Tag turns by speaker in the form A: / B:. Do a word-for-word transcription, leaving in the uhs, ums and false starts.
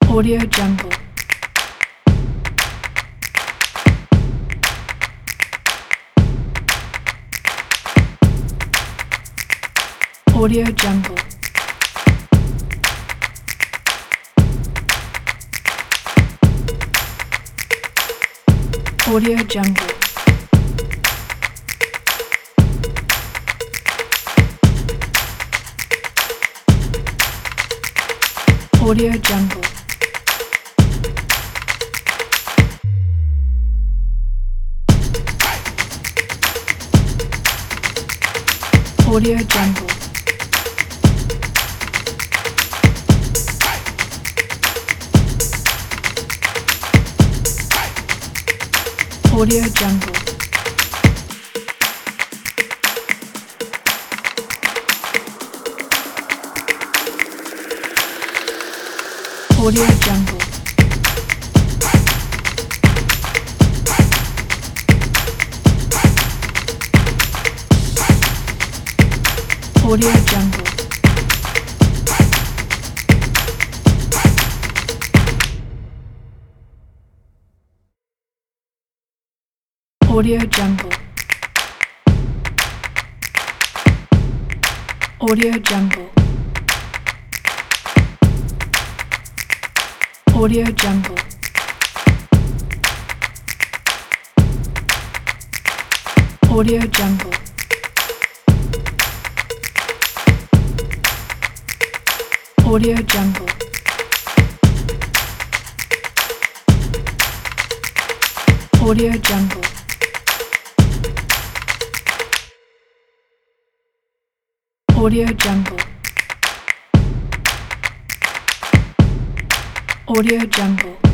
A: Audio Jungle. Audio Jungle. Audio Jungle. Audio Jungle. Audio Jungle. Audio Jungle. Audio Jungle. Audio Jungle. Audio Jungle. Audio Jungle. Audio Jungle. Audio Jungle. Audio Jungle. Audio Jungle. Audio Jungle. Audio Jungle.